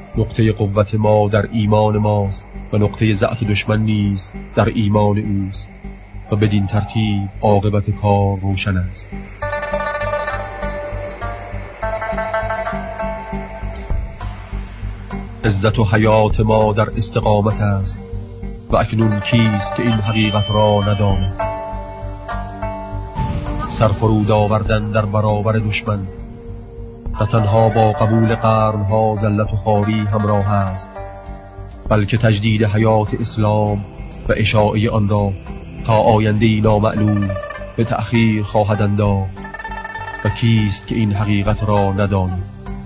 نقطه قوت ما در ایمان ماست و نقطه ضعف دشمن نیز در ایمان اوست و بدین ترتیب عاقبت کار روشن است. عزت و حیات ما در استقامت است و اکنون کیست که این حقیقت را نداند؟ سرفرود آوردن در برابر دشمن نه تنها با قبول قرنها ذلت و خواری همراه است، بلکه تجدید حیات اسلام و اشاعه آن را تا آینده‌ای نامعلوم به تأخیر خواهد انداخت و کیست که این حقیقت را نداند؟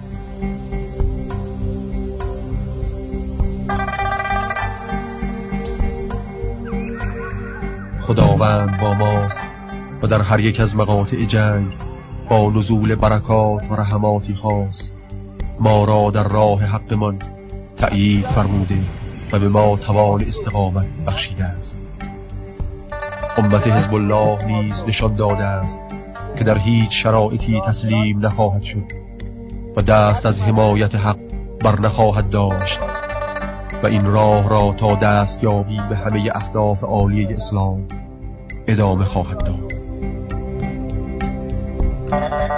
خداوند با ماست و در هر یک از مقاطع جنگ با نزول برکات و رحماتی خاص ما را در راه حقمان تأیید فرموده و به ما توان استقامت بخشیده است. امت حزب الله نیز نشان داده است که در هیچ شرایطی تسلیم نخواهد شد و دست از حمایت حق بر نخواهد داشت و این راه را تا دستیابی به همه اهداف عالی اسلام ادامه خواهد داد.